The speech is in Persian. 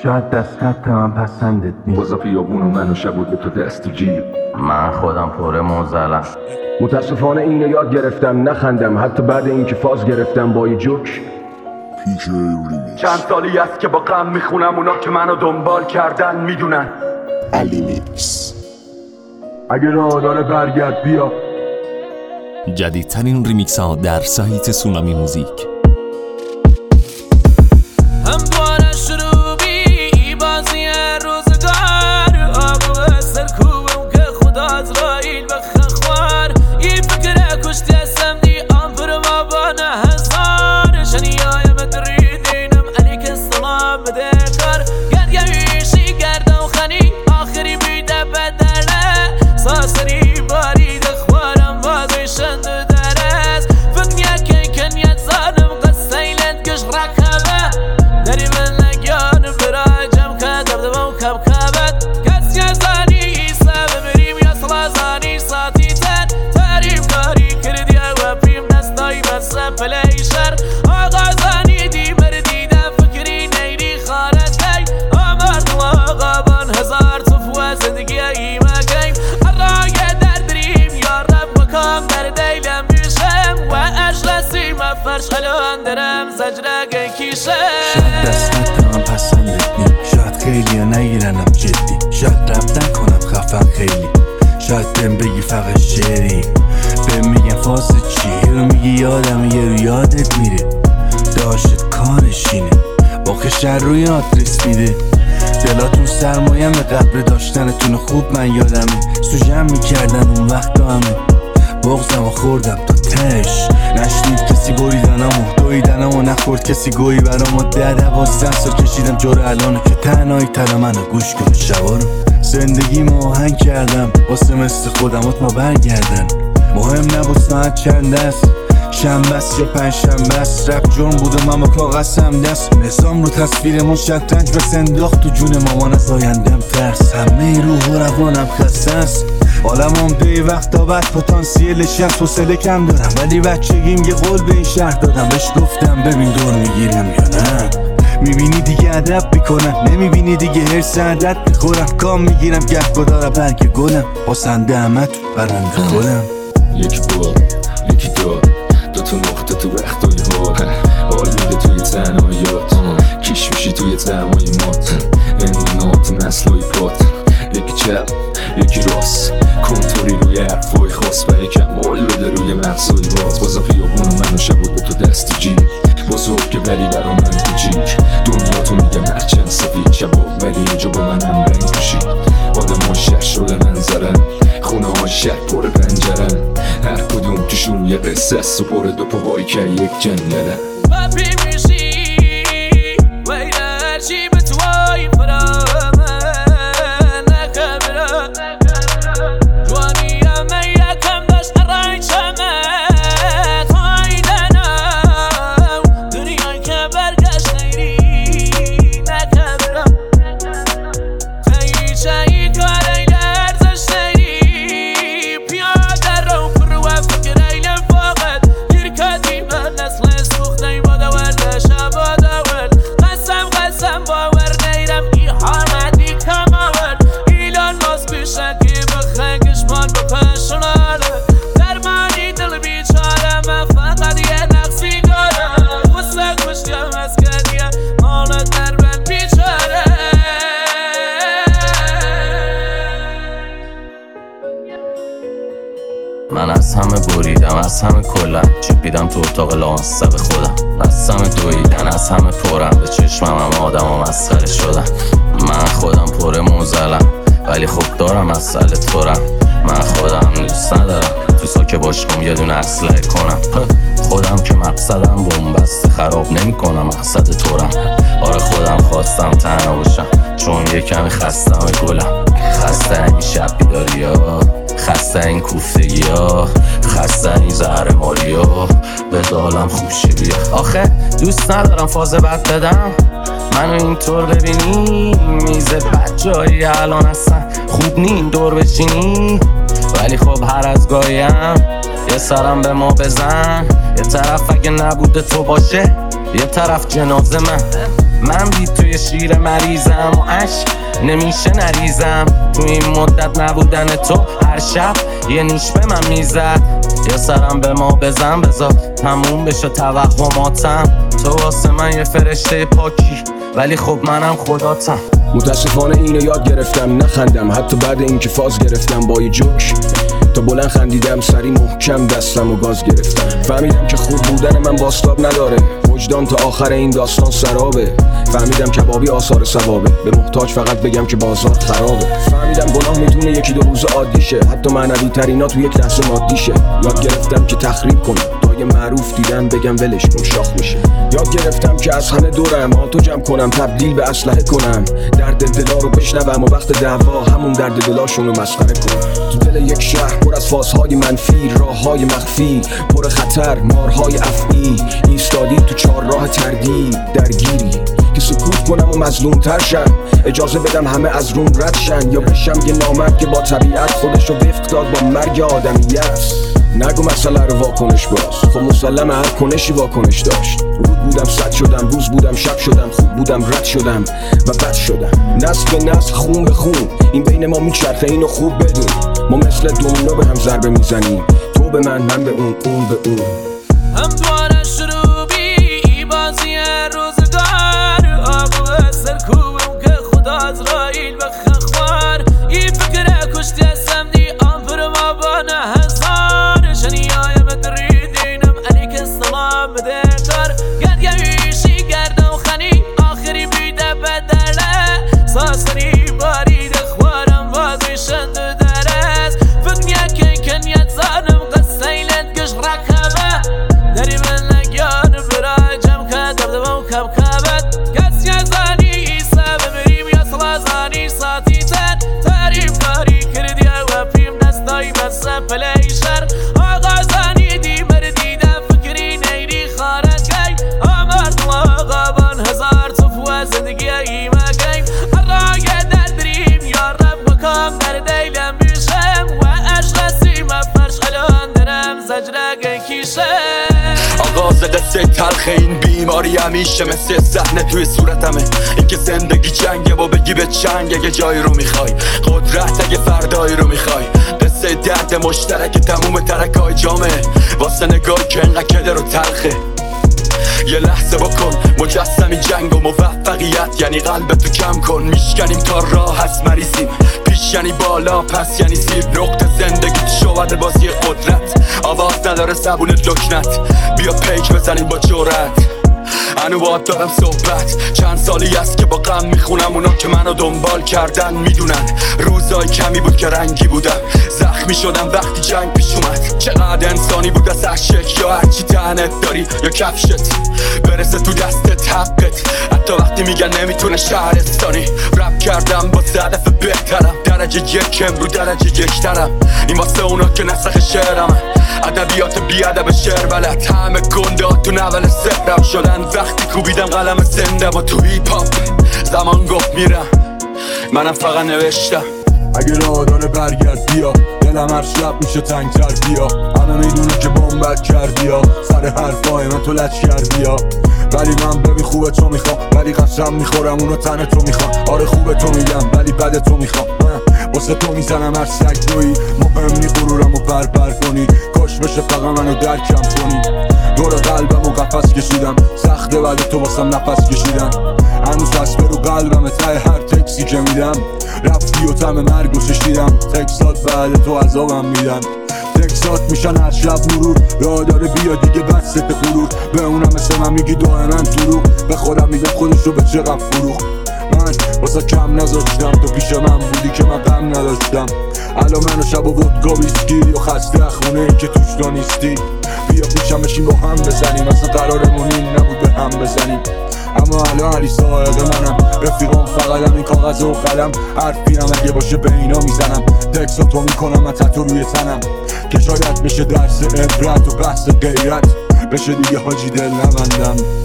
شاید دست خط من پسندت نیست. بازا پیابون و من و شب و تو دست تو جیب. من خودم پره موزلم. متاسفانه اینو یاد گرفتم نخندم، حتی بعد اینکه فاز گرفتم با یه جوک. چند سالی است که با غم میخونم، اونا که منو دنبال کردن میدونن. علی میکس. اگه راه داره برگرد بیا. جدیدترین ریمیکس ها در سایت سونامی موزیک. هم دواره شروع بی بازی روزگار، آقا سرکوبم که خدا ازرائیل بخخوار. این فکر کشتی هستم دی آمپر ما بانه هزار. شنیای مدریدینم علیک السلام بده کار. گرگویشی گردم خنی آخری بیده بدله. ساسری بارید خوارم بازی شند درست. فکر که کنیت زانم قصه ایلند کش رکبه. داری من نگیان برای جمع که دردم کب کبت. کسی زانی سبب بریم یا سلازانی ساتی تن. تعریف کاری کردی و پیم دستای بسه پلیشر. آقا زانی دی بردیدم فکری نیری خارت کی. آمرد آقا بان هزار صفوه زندگی ایمه کیم. رای در بریم یا رب مکام در دیلم بیشم. و اجلسی مفرش الان درم زجرگه کیشم. شاید دست خط من پسندت نیست. شاید خیلی ها نگیرنم جدی. شاید رب نکنم خفن خیلی. شاید بهم بگی فقط شعری. بهم میگن فاز چی رو میگی یادم یه رو یادت میره. داشت کارشینه با خشر روی آدرس میده. دلاتون سرمایم به قبر داشتنتون خوب من یادمه. سوژم میکردن اون وقت همه. بغزم و خوردم تا تش. نشنید کسی بریدنم و دویدنم و نخورد کسی گویی برام. و 10-12 سال کشیدم جور الانه که تنهایی تر منو گوش کن شبا رو. زندگی آهنگ کردم واسه مثل خودمات ما برگردن. مهم نبود ساعت چند است، شنبه است یا پنجشنبه است. رپ جرم بود و من با کاغذم دست. نظام رو تصویرمون شطرنج بس انداخت تو جون مامان. از آیندم ترس، همه روح و روانم خسته است. حالم دی وقتا بعد پتانسیلش هست. حوصله کم دارم ولی بچگیم یه قول به این شهر دادم. بهش گفتم ببین دور میگیرم یا نه. میبینی دیگه ادب میکنم، نمیبینی دیگه هرس عدد میخورم. کام میگیرم گهگدارم برگ گلم. باسنده همه تو برنده خودم. یک بار یکی دار دوتا نقطه تو وقتای حال میده توی تنهاییات. کش میشی توی تمای مات. امونات نسلای پات. یکی چپ یکی راست، کنتوری روی حرفای خاص. و یکم مال بده روی مغزای باز. بازا پیابون من و شب و تو دست جیب. بزرگ که ولی برا من کوچیک. دنیا تو میگم هرچند سفید شباب ولی اینجا با من هم رنگ کشید. آدم ها شهر شده منظرن، خونه ها شهر پر پنجرن. هر کدوم توشون یه قصه است و پر دو پاهایی که یک جنگلن. بپی میشی ویل هرچی به توی فرامه نکبره. جوانی همه یکم داشت رنگ شمه تایدنم. دنیای که برگشت نیری نکبره. تاییچهی کار ایل ارزش نیری. پیاده رو پر و فکر ایل فاقد. گیر کدی به نسل سوخته بادا ورده شبادا ورد. قسم باور نیرم ای حامدی کم آورد. ایلان ماس بیشن که بخنگش مان بپشناله. درمانی دل بیچاره من فقط یه نقصی دارم. خسته کشتیم از کدیه مالت در من بیچاره. من از همه بریدم، از همه کلم چیپیدم تو اتاق لامصب خودم. از همه دویدن، از همه پرم به چشمم هم آدم ها مسخره شدن. من خودم پره موزلم ولی خب دارم مسئله تورم. من خودم دوست ندارم تو ساکه باشم یه دونه اسلحه کنم. خودم که مقصدم بومبست خراب نمی کنم مقصد تورم. آره خودم خواستم تنها باشم چون یه کمی خستم گلم. خسته این شب بیداری ها، خسته این کوفتگی ها، خسته این زهر مالی ها. به دالم خوب شبیه آخه دوست ندارم فاز بد بدم. منو اینطور ببینی میز بچه‌ای الان هستن. خوب نیم دور بشینی ولی خب هر از گاهیم یه سرم به ما بزن. یه طرف اگه نبوده تو باشه یه طرف جنازه من. من بی توی شیر مریضم و عشق نمیشه نریزم. تو این مدت نبودن تو هر شب یه نیش به من میزد. یا سرم به ما بزن بذار تموم بشه توهماتم. تو واسه من یه فرشته پاکی ولی خب منم خداتم. متاسفانه اینو یاد گرفتم نخندم حتی بعد اینکه فاز گرفتم با یه جوک. تا بلند خندیدم سری محکم دستم و گاز گرفتم. فهمیدم که خوب بودن من باسطاب نداره. وجدان تا آخر این داستان سرابه. فهمیدم کبابی آثار ثوابه. به محتاج فقط بگم که بازار خرابه. فهمیدم گناه میتونه یکی دو روز عادی شه. حتی معنوی ترینا تو یک لحظه مادی شه. یاد گرفتم که تخریب کنم تا یه معروف دیدن بگم ولش کن شاخ میشه. یاد گرفتم که از همه دورم آتو جمع کنم تبدیل به اسلحه کنم. درد دلا رو بشنوم و وقت دعوا همون درد دلاشون رو مسخره کنم. تو دل یک شهر پر از فازهای منفی، راههای مخفی پر خطر، مارهای افعی. ایستادی تو چهارراه تردید درگیری که سکوت کنم و مظلوم تر شم. اجازه بدم همه از روم رد شن یا بشم یه نامرد که با طبیعت خودش رو وفق داد با مرگ آدمیت. نگو مسئله رو واکنش باز، خب مسلم هر کنشی واکنش داشت. رود بودم صد شدم، روز بودم شب شدم، خوب بودم رد شدم و بد شدم. نسل به نسل خون به خون این بین ما میچرخه، اینو خوب بدون. ما مثل دومینو به هم ضربه میزنیم، تو به من به اون به اون. هم دواره شروع بی بازی روزگار. آقا سرکوبم که خدا عزرائیل بخخوار. این فکره کشتی هستم دی آنفر ما بانه هزار. شنیایم دریدینم علیک السلام بدکار. گردگویشی گردم خنی آخری بیده بدله. ساسری بارید خوارم بازی شند درست. فکر که کنیت زانم قصیلت گش رکبه. داری من نگیان برای جمع که دبدبم کبکبت. کسی ازانی سبب مریم یا سلازانی ساتی تن. تعریف کاری کردی و پیم دستایی بس پلیشر. آقا زانی دی مردیدم فکری نیری خارج گی. آمرد آقا بان هزار صفوه زندگی ایمه گی. الرای در دریم یا رب مکام در دیلم بیشم. و اشرسی مفرش الان درم زجره گی کیشم. آغاز قصه تلخ این بیماری همیشه مثل صحنه توی صورتمه. این که زندگی جنگه و بگی به چنگ اگه جایی رو میخوای، قدرت اگه فردایی رو میخوای. قصه درد مشترک تموم ترکای جامعه واسه نگاه که انقدر کدر و تلخه. یه لحظه بکن مجسمی جنگ و موفقیت یعنی قلبتو کم کن. میشکنیم تا راه هست مریضیم، پیش یعنی بالا پس یعنی زیر. نقطه زندگی شود بازی قدرت، آواز نداره زبونت لکنت. بیا پیک بزنیم با جرأت. هنو باید دارم صحبت، چند سالی است که با غم میخونم. اونا که منو دنبال کردن میدونن روزای کمی بود که رنگی بودم. زخمی شدم وقتی جنگ پیش اومد. چقدر انسانی بود از عشق یا هرچی تنت داری یا کفشت برسه تو دستت حقت. حتی وقتی میگن نمیتونه شهرستانی. رپ کردم با هدف بهترم، درجه یکم رو درجه یکترم. این واسه اونا که نسخ شعرم، ادبیات بیادب شعر بلد. همه گنده تو نول سهرم شدن وقتی کوبیدم قلم زنده و تو هیپ هاپ. زمان گفت میرم منم فقط نوشتم. اگه راه داره برگرد بیا، دلم هر شب میشه تنگتر بیا. همه میدونه که بمبت کردی ها، سر حرفای من تو لچ کردی ها. ولی من ببین خوبه تو میخوام، ولی قسم میخورم اونو تن تو میخوام. آره خوبه تو میگم ولی بده تو میخوام. واسه تو میزنم هر سگ دوی، مهم نی غرورم و پر کنی. کاش بشه فقط منو درکم کنی. دور قلبم و قفس کشیدم، سخته بعد تو واسم نفس کشیدم. هنوز هست رو قلبم ته هر تکسی که میدم. رفتی و تم مرگ و ششیدم، تکسات بعد تو عذابم میدن. تکسات میشن هر شب مرور، راه داره بیا دیگه بس غرور. به اونم مثل من میگی دائما دروغ، به خودم میگم خودشو به چقدر فروخ. من واسه کم نذاشتم تو پیش من بودی که من غم نداشتم. الان منو شب و ودکا ویسکی و خسته خونه ای که توش تو نیستی. بیا پیشم بشیم با هم بزنیم، اصلا قرارمون این نبود به هم بزنیم. اما الان علی سایق منم، رفیقام فقطم این کاغذ و قلم. حرفیم اگه باشه به اینا میزنم، تکساتو میکنم من تتو روی تنم. که شاید بشه درس عبرت و بحث غیرت، بشه دیگه حاجی دل نبندم.